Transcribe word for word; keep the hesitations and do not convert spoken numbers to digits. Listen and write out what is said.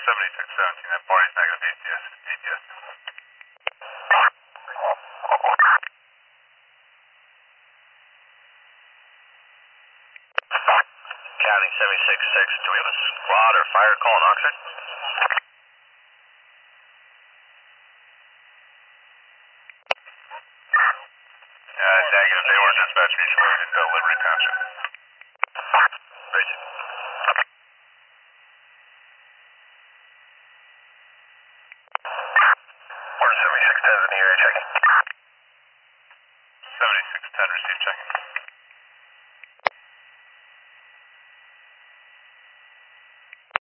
seventy-six seventeen, that party's negative A T S. A T S. County seventy-six six, do we have a squad or fire call in Oxford? Uh, negative, they were dispatched mutually in uh, Liberty Township. Bridget. Order seventy-six ten in the area checking. seventy-six ten, received checking.